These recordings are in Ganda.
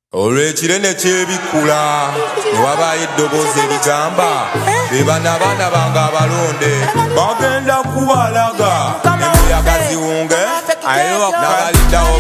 Olw'ekirene ky'ebikula ne wabaayo eddoboozi erigamba be bano abaana bange abalonde bagenda kubalaga embuyaga ziwunge n'abaliddawo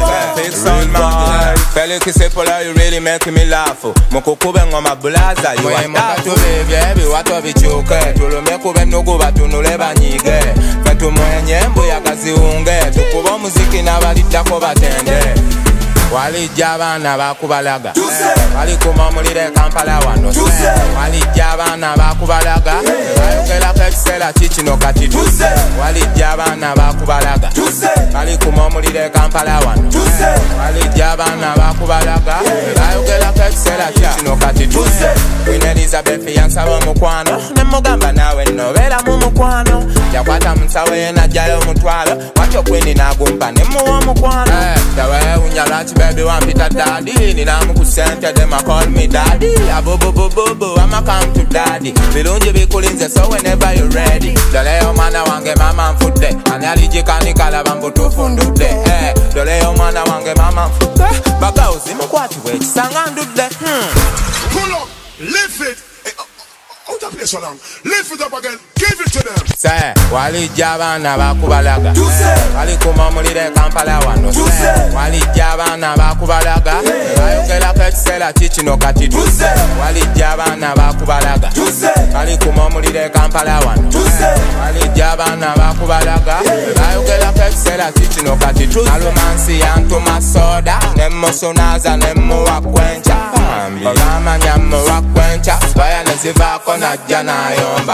batende Felix Sepola, you really make me laugh. Mukukube ngoma bulaza you are tatu bebye biwato bichuke tulume kube nugu batunule banyige fetu mwenye embuyaga ziwunge tukuba omuziki n'abaliddako batende Walijja abaana bakubalaga balikuma mulire Kampala wano walijja abaana bakubalaga bayogerako ekiseera kikino kati walijja abaana bakubalaga balikuma mulire Kampala wano walijja abaana bakubalaga bayogerako ekiseera kikino kati Queen Elizabeth yansaba omukwano nemugamba naawe nnobeera mu mukwano yakwata munsawo ye najjayo omutwalo watyo Queen n'agumba nemuwa omukwano tewewunya lwaki baby wampita daddy ninamu ku sente them a call me daddy abobobobobo I'ma come to daddy birungi bikulinze so whenever you ready doleyo mwana wange mama nfudde ani alijikanikala bambutuufu ndudde doleyo mwana wange mama nfudde bagawuzi mukwatibwa ekisanga ndudde Pull up, lift it. Out that place so long. Lift it up again. Give it to them. Say, walijja abaana bakubalaga balikuma mulire Kampala wano walijja abaana bakubalaga bayogerako ekiseera kikino kati walijja abaana bakubalaga balikuma mulire Kampala wano walijja abaana bakubalaga bayogerako ekiseera kikino kati alumansi yantuma soda nemmusunaza nemmuwa kwenca ogamanya muwa kwenca baya nezivaako najja nayomba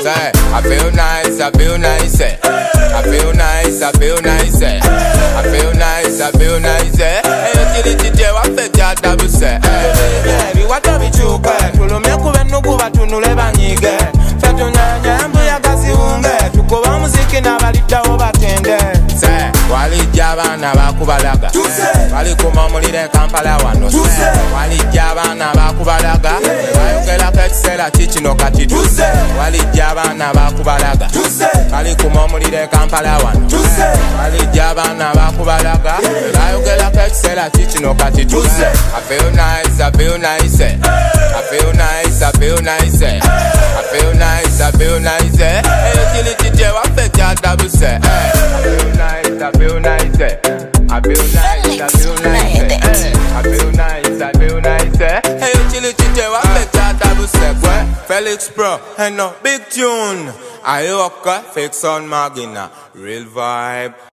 I feel nice, I feel nice, I feel nice, I feel nice, I feel nice, I feel nice. Hey, utility wafete atabuse. Baby, wato bichuke, tulume kube nugu batunule banyige. Fetu nyanya embuyaga ziwunge, tukuba omuziki n'abaliddawo batende. Walijja abaana bakubalaga balikuma mulire Kampala wano walijja abaana bakubalaga bayogerako ekiseera kikino kati walijja abaana bakubalaga balikuma mulire Kampala wano walijja abaana bakubalaga bayogerako ekiseera kikino kati I feel nice, I feel nice, I feel nice, I feel nice, I feel nice, I feel nice. Hey, utility wafete atabuse. I feel nice, I feel nice, I feel nice, I feel nice, I feel nice, I feel nice. Hey, utility wafete atabuse. Felix Pro, hey no, big tune. Ayoka, fix on Magina, real vibe.